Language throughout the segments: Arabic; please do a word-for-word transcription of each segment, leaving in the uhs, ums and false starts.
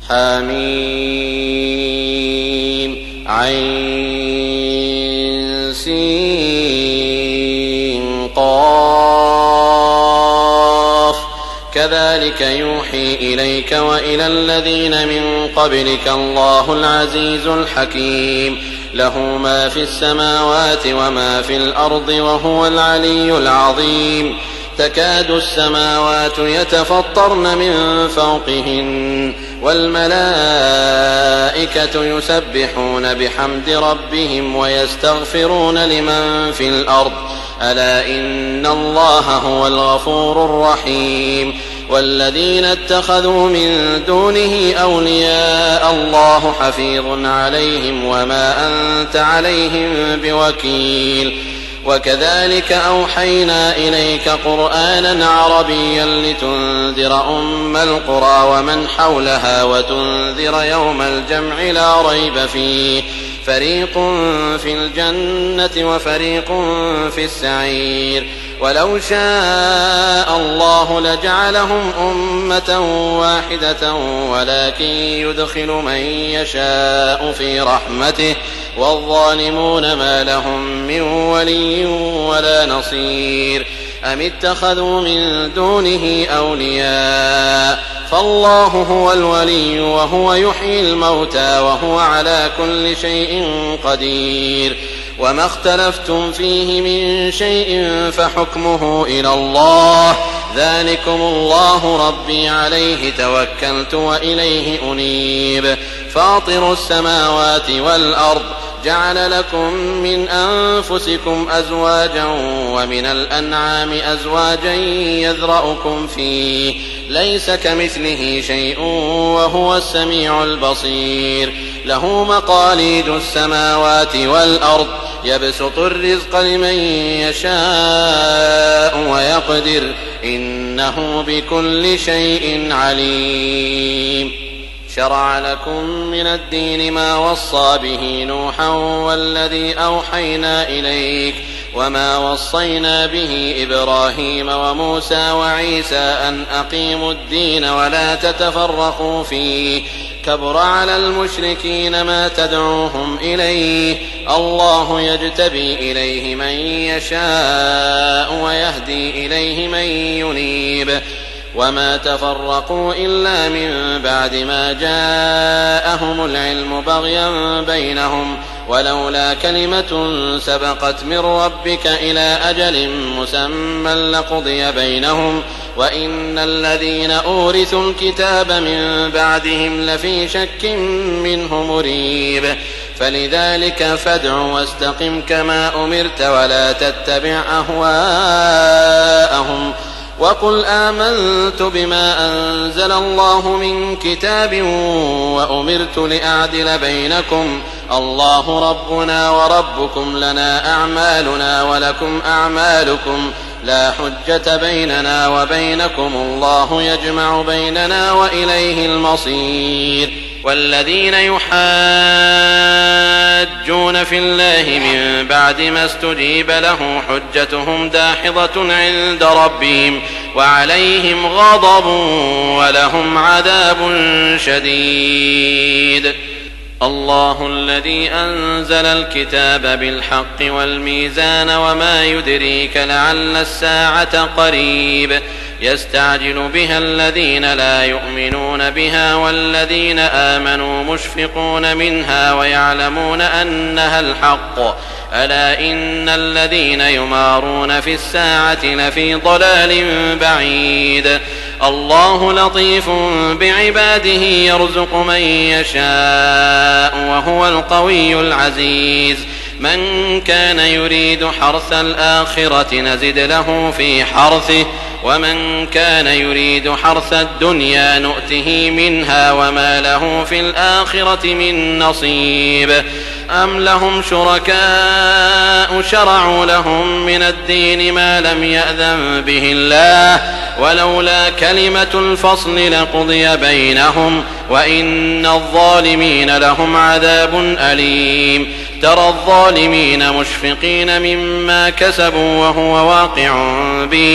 حميم عين سين قاف كذلك يوحي إليك وإلى الذين من قبلك الله العزيز الحكيم له ما في السماوات وما في الأرض وهو العلي العظيم تكاد السماوات يتفطرن من فوقهن والملائكة يسبحون بحمد ربهم ويستغفرون لمن في الأرض ألا إن الله هو الغفور الرحيم والذين اتخذوا من دونه أولياء الله حفيظ عليهم وما أنت عليهم بوكيل وكذلك أوحينا إليك قرآنا عربيا لتنذر أم القرى ومن حولها وتنذر يوم الجمع لا ريب فيه فريق في الجنة وفريق في السعير ولو شاء الله لجعلهم أمة واحدة ولكن يدخل من يشاء في رحمته والظالمون ما لهم من ولي ولا نصير أم اتخذوا من دونه أولياء فالله هو الولي وهو يحيي الموتى وهو على كل شيء قدير وما اختلفتم فيه من شيء فحكمه إلى الله ذلكم الله ربي عليه توكلت وإليه أنيب فاطر السماوات والأرض جعل لكم من أنفسكم أزواجا ومن الأنعام أزواجا يذرأكم فيه ليس كمثله شيء وهو السميع البصير له مقاليد السماوات والأرض يبسط الرزق لمن يشاء ويقدر إنه بكل شيء عليم شرع لكم من الدين ما وصى به نوحا والذي أوحينا إليك وما وصينا به إبراهيم وموسى وعيسى أن أقيموا الدين ولا تتفرقوا فيه كبر على المشركين ما تدعوهم إليه الله يجتبي إليه من يشاء ويهدي إليه من ينيب وما تفرقوا إلا من بعد ما جاءهم العلم بغيا بينهم ولولا كلمة سبقت من ربك إلى أجل مسمى لقضي بينهم وإن الذين أورثوا الكتاب من بعدهم لفي شك منه مريب فلذلك فادع واستقم كما أمرت ولا تتبع أهواءهم وقل آمنت بما أنزل الله من كتاب وأمرت لأعدل بينكم الله ربنا وربكم لنا أعمالنا ولكم أعمالكم لا حجة بيننا وبينكم الله يجمع بيننا وإليه المصير والذين يحاجون في الله من بعد ما استجيب له حجتهم داحضة عند ربهم وعليهم غضب ولهم عذاب شديد الله الذي أنزل الكتاب بالحق والميزان وما يدريك لعل الساعة قريب يستعجل بها الذين لا يؤمنون بها والذين آمنوا مشفقون منها ويعلمون أنها الحق ألا إن الذين يمارون في الساعة لفي ضلال بعيد الله لطيف بعباده يرزق من يشاء وهو القوي العزيز من كان يريد حرث الآخرة نزد له في حرثه ومن كان يريد حرث الدنيا نؤته منها وما له في الآخرة من نصيب أم لهم شركاء شرعوا لهم من الدين ما لم يأذن به الله ولولا كلمة الفصل لقضي بينهم وإن الظالمين لهم عذاب أليم ترى الظالمين مشفقين مما كسبوا وهو واقع بهم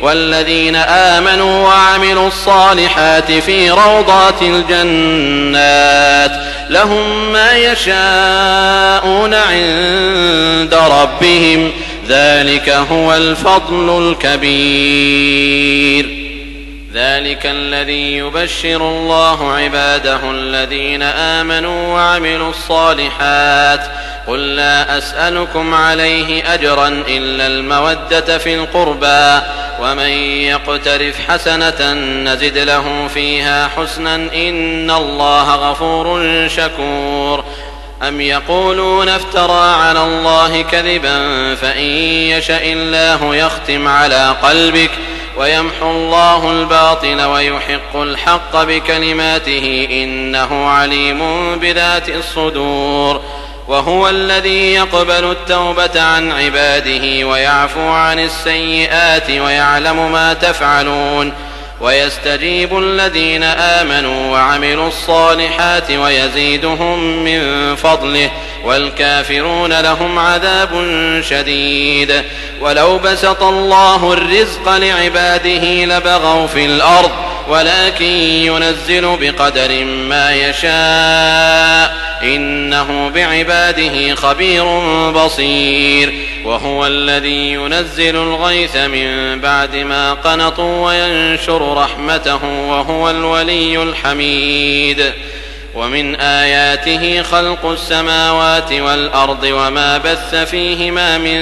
والذين آمنوا وعملوا الصالحات في روضات الجنات لهم ما يشاءون عند ربهم ذلك هو الفضل الكبير. ذلك الذي يبشر الله عباده الذين آمنوا وعملوا الصالحات قل لا أسألكم عليه أجرا إلا المودة في القربى ومن يقترف حسنة نزد له فيها حسنا إن الله غفور شكور. أم يقولون افترى على الله كذبا فإن يشأ الله يختم على قلبك ويمحو الله الباطل ويحق الحق بكلماته إنه عليم بذات الصدور. وهو الذي يقبل التوبة عن عباده ويعفو عن السيئات ويعلم ما تفعلون ويستجيب الذين آمنوا وعملوا الصالحات ويزيدهم من فضله والكافرون لهم عذاب شديد. ولو بسط الله الرزق لعباده لبغوا في الأرض ولكن ينزل بقدر ما يشاء إنه بعباده خبير بصير. وهو الذي ينزل الغيث من بعد ما قنطوا وينشر رحمته وهو الولي الحميد. ومن آياته خلق السماوات والأرض وما بث فيهما من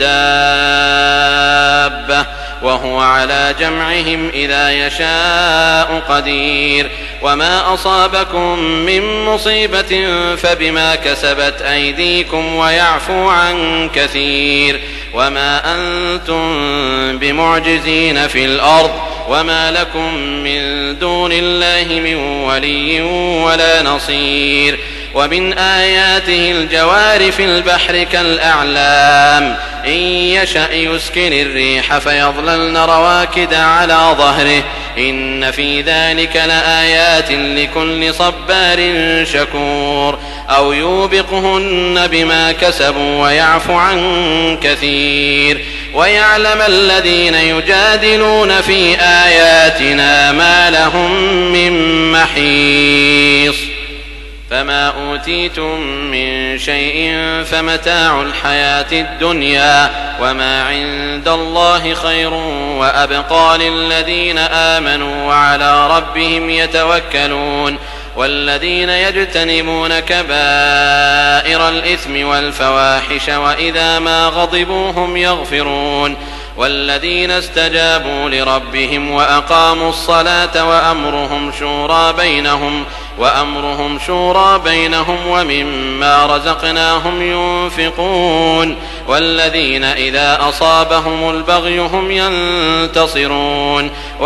دابة وهو على جمعهم إذا يشاء قدير. وما أصابكم من مصيبة فبما كسبت أيديكم ويعفو عن كثير. وما أنتم بمعجزين في الأرض وما لكم من دون الله من ولي ولا نصير. ومن آياته الجوار في البحر كالأعلام إن يشأ يسكن الريح فيظللن رواكد على ظهره إن في ذلك لآيات لكل صبار شكور. أو يوبقهن بما كسبوا ويعفو عن كثير. ويعلم الذين يجادلون في آياتنا ما لهم من محيص. فما أوتيتم من شيء فمتاع الحياة الدنيا وما عند الله خير وأبقى للذين آمنوا وعلى ربهم يتوكلون. والذين يجتنبون كبائر الإثم والفواحش وإذا ما غضبوا هم يغفرون. والذين استجابوا لربهم وأقاموا الصلاة وأمرهم شورى بينهم وأمرهم شورى بينهم ومما رزقناهم ينفقون. والذين إذا أصابهم البغي هم ينتصرون.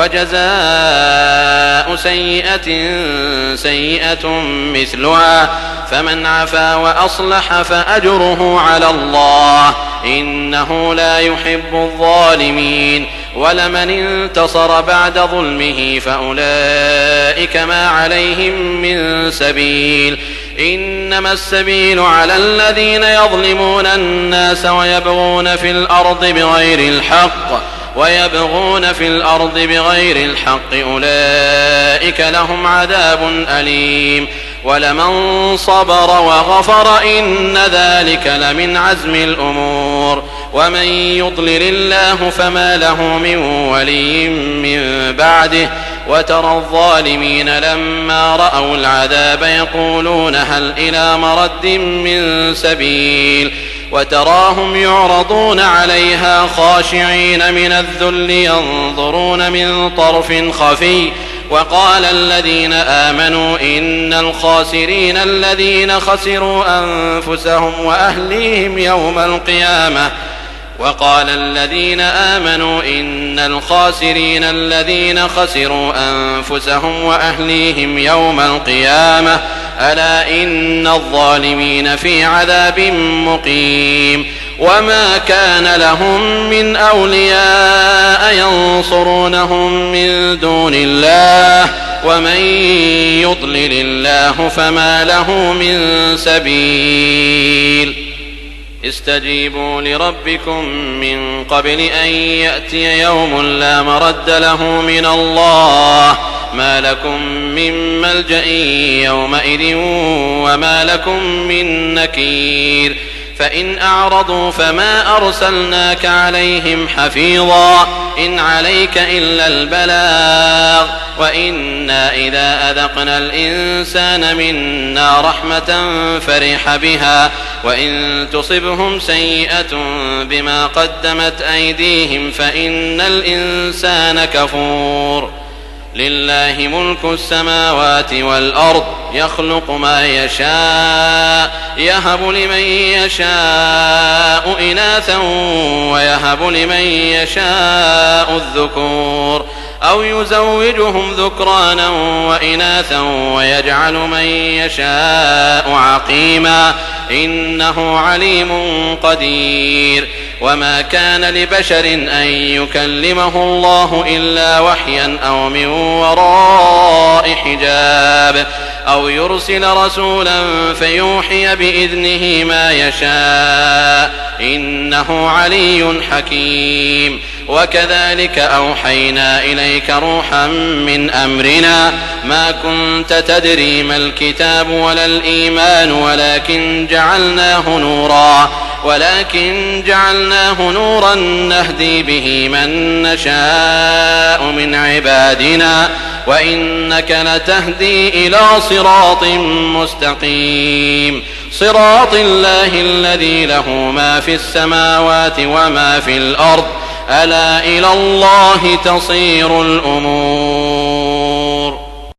وجزاء سيئة سيئة مثلها فمن عفا وأصلح فأجره على الله إنه لا يحب الظالمين. ولمن انتصر بعد ظلمه فأولئك ما عليهم من سبيل إنما السبيل على الذين يظلمون الناس ويبغون في الأرض بغير الحق ويبغون في الأرض بغير الحق أولئك لهم عذاب أليم. ولمن صبر وغفر إن ذلك لمن عزم الأمور. ومن يضلل الله فما له من ولي من بعده. وترى الظالمين لما رأوا العذاب يقولون هل إلى مرد من سبيل. وتراهم يعرضون عليها خاشعين من الذل ينظرون من طرف خفي. وقال الذين آمنوا إن الخاسرين الذين خسروا أنفسهم وأهليهم يوم القيامة وقال الذين آمنوا إن الخاسرين الذين خسروا أنفسهم وأهليهم يوم القيامة ألا إن الظالمين في عذاب مقيم. وما كان لهم من أولياء ينصرونهم من دون الله ومن يضلل الله فما له من سبيل. استجيبوا لربكم من قبل أن يأتي يوم لا مرد له من الله ما لكم من ملجأ يومئذ وما لكم من نكير فإن أعرضوا فما أرسلناك عليهم حفيظا إن عليك إلا البلاغ وإنا إذا أذقنا الإنسان منا رحمة فرح بها وإن تصبهم سيئة بما قدمت أيديهم فإن الإنسان كفور لله ملك السماوات والأرض يخلق ما يشاء يهب لمن يشاء إناثا ويهب لمن يشاء الذكور أو يزوجهم ذكرانا وإناثا ويجعل من يشاء عقيما إنه عليم قدير وما كان لبشر أن يكلمه الله إلا وحيا أو من وراء حجاب أو يرسل رسولا فيوحي بإذنه ما يشاء إنه علي حكيم وكذلك أوحينا إليك روحا من أمرنا ما كنت تدري ما الكتاب ولا الإيمان ولكن جعلناه نورا ولكن جعلناه نورا نهدي به من نشاء من عبادنا وإنك لتهدي إلى صراط مستقيم صراط الله الذي له ما في السماوات وما في الأرض ألا إلى الله تصير الأمور.